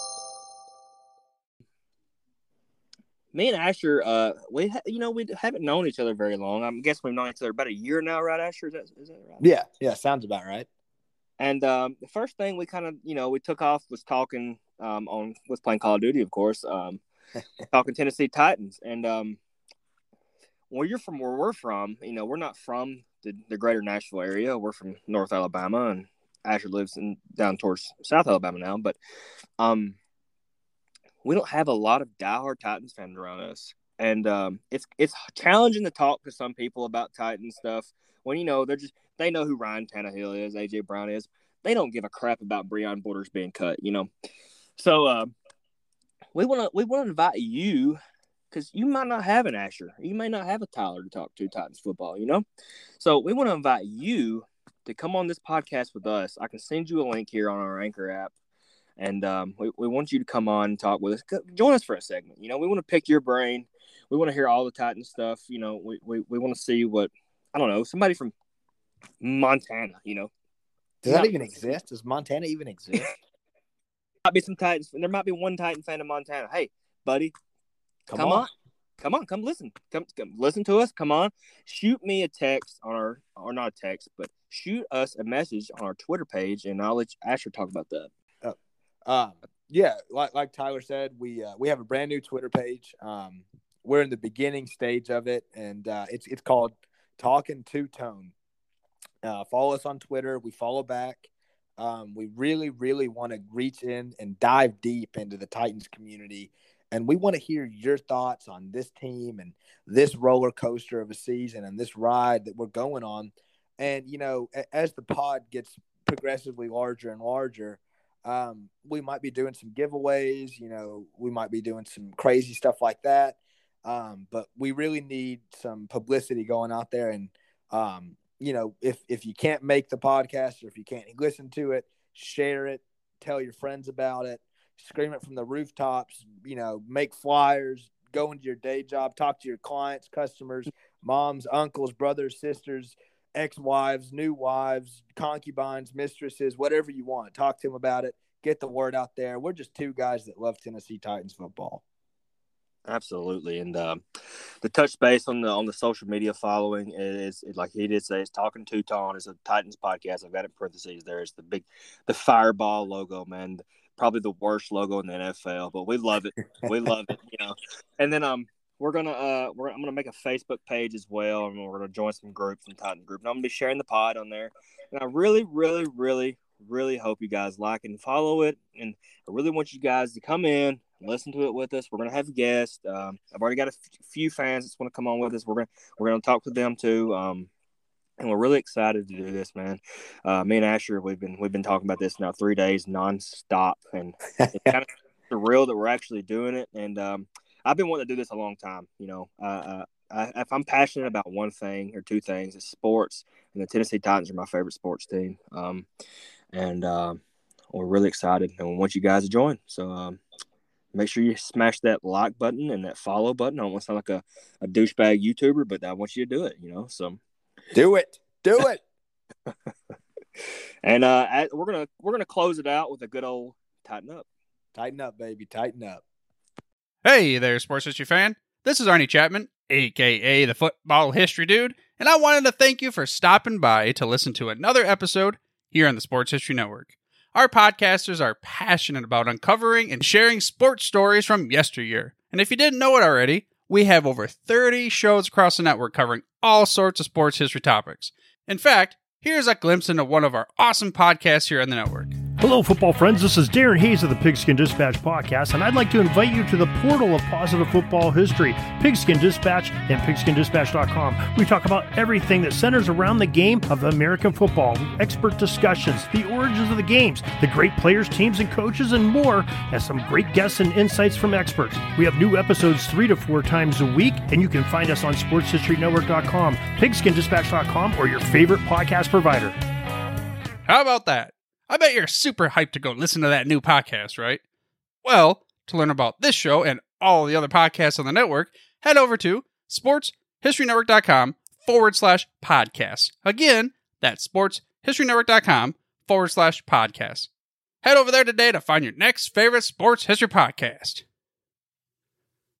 Me and Asher, uh, we ha- you know we haven't known each other very long. I guess we've known each other about a year now, right, Asher? Is that is that right? Yeah, yeah, sounds about right. And um, the first thing we kind of you know we took off was talking um, on was playing Call of Duty, of course, um, talking Tennessee Titans. And um, when you're from where we're from, you know we're not from the, the greater Nashville area. We're from North Alabama, and Asher lives in down towards South Alabama now, but um. we don't have a lot of diehard Titans fans around us. And um, it's it's challenging to talk to some people about Titan stuff when, you know, they're just they know who Ryan Tannehill is, A J Brown is. They don't give a crap about Breon Borders being cut, you know. So uh, we want to we want to invite you because you might not have an Asher. You may not have a Tyler to talk to Titans football, you know. So we want to invite you to come on this podcast with us. I can send you a link here on our Anchor app. And um, we, we want you to come on and talk with us. Join us for a segment. You know, we want to pick your brain. We want to hear all the Titan stuff. You know, we, we, we want to see what, I don't know, somebody from Montana, you know. Does that even exist? Does Montana even exist? There might be some Titans. There might be one Titan fan in Montana. Hey, buddy, come, come on. on. Come on. Come listen. Come, come listen to us. Come on. Shoot me a text on our, or not a text, but shoot us a message on our Twitter page, and I'll let Asher talk about that. Um, yeah, like like Tyler said, we uh, we have a brand new Twitter page. Um, we're in the beginning stage of it, and uh, it's it's called Talking Two Tone. Uh, follow us on Twitter. We follow back. Um, we really, really want to reach in and dive deep into the Titans community, and we want to hear your thoughts on this team and this roller coaster of a season and this ride that we're going on. And you know, as the pod gets progressively larger and larger, Um, we might be doing some giveaways, you know, we might be doing some crazy stuff like that. Um, but we really need some publicity going out there. And, um, you know, if, if you can't make the podcast or if you can't listen to it, share it, tell your friends about it, scream it from the rooftops, you know, make flyers, go into your day job, talk to your clients, customers, moms, uncles, brothers, sisters, ex-wives, new wives, concubines, mistresses, whatever you want. Talk to them about it. Get the word out there. We're just two guys that love Tennessee Titans football. Absolutely. And um, the touch base on the on the social media following is, like he did say, it's Talking Two-Tone. It's a Titans podcast. I've got it in parentheses there. It's the big, the fireball logo, man. Probably the worst logo in the N F L, but we love it. We love it, you know. And then um. We're gonna uh, we're I'm gonna make a Facebook page as well, and we're gonna join some groups and Titan group. And I'm gonna be sharing the pod on there. And I really, really, really, really hope you guys like and follow it. And I really want you guys to come in, and listen to it with us. We're gonna have guests. Um, I've already got a f- few fans that want to come on with us. We're gonna we're gonna talk to them too. Um, and we're really excited to do this, man. Uh, me and Asher, we've been we've been talking about this now three days nonstop, and it's kind of surreal that we're actually doing it. And um. I've been wanting to do this a long time, you know. Uh, I, if I'm passionate about one thing or two things, it's sports, and the Tennessee Titans are my favorite sports team. Um, and uh, we're really excited, and we want you guys to join. So um, make sure you smash that like button and that follow button. I don't want to sound like a, a douchebag YouTuber, but I want you to do it, you know. So do it, do it. And uh, at, we're gonna we're gonna close it out with a good old tighten up. Tighten up, baby, tighten up. Hey there, Sports History fan. This is Arnie Chapman, a k a the Football History Dude, and I wanted to thank you for stopping by to listen to another episode here on the Sports History Network. Our podcasters are passionate about uncovering and sharing sports stories from yesteryear, And if you didn't know it already, we have over thirty shows across the network covering all sorts of sports history topics. In fact, here's a glimpse into one of our awesome podcasts here on the network. Hello, football friends. This is Darren Hayes of the Pigskin Dispatch podcast, and I'd like to invite you to the portal of positive football history, Pigskin Dispatch and pigskin dispatch dot com. We talk about everything that centers around the game of American football, expert discussions, the origins of the games, the great players, teams, and coaches, and more, and some great guests and insights from experts. We have new episodes three to four times a week, and you can find us on sports history network dot com, pigskin dispatch dot com, or your favorite podcast provider. How about that? I bet you're super hyped to go listen to that new podcast, right? Well, to learn about this show and all the other podcasts on the network, head over to sports history network dot com forward slash podcasts. Again, that's sports history network dot com forward slash podcasts. Head over there today to find your next favorite sports history podcast.